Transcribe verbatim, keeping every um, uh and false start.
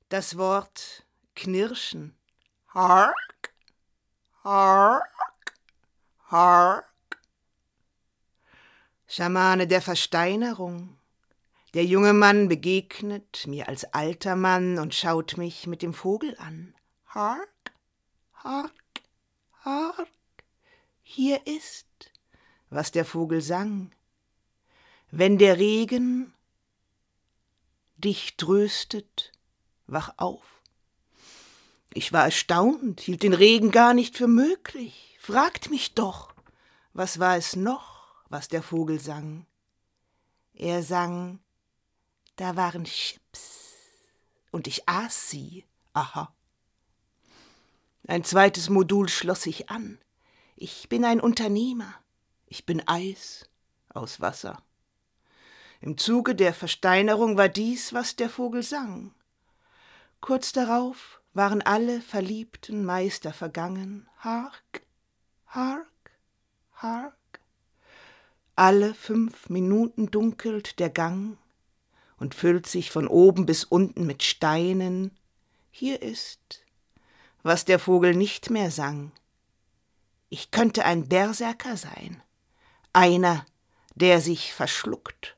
Das Wort knirschen. Hark, hark, hark. Schamane der Versteinerung. Der junge Mann begegnet mir als alter Mann und schaut mich mit dem Vogel an. Hark, hark, hark. Hier ist, was der Vogel sang. Wenn der Regen dich tröstet, wach auf. Ich war erstaunt, hielt den Regen gar nicht für möglich. Fragt mich doch, was war es noch, was der Vogel sang? Er sang, da waren Chips und ich aß sie, aha. Ein zweites Modul schloss sich an. Ich bin ein Unternehmer, ich bin Eis aus Wasser. Im Zuge der Versteinerung war dies, was der Vogel sang. Kurz darauf waren alle verliebten Meister vergangen. Hark, hark, hark. Alle fünf Minuten dunkelt der Gang und füllt sich von oben bis unten mit Steinen. Hier ist, was der Vogel nicht mehr sang. Ich könnte ein Berserker sein, einer, der sich verschluckt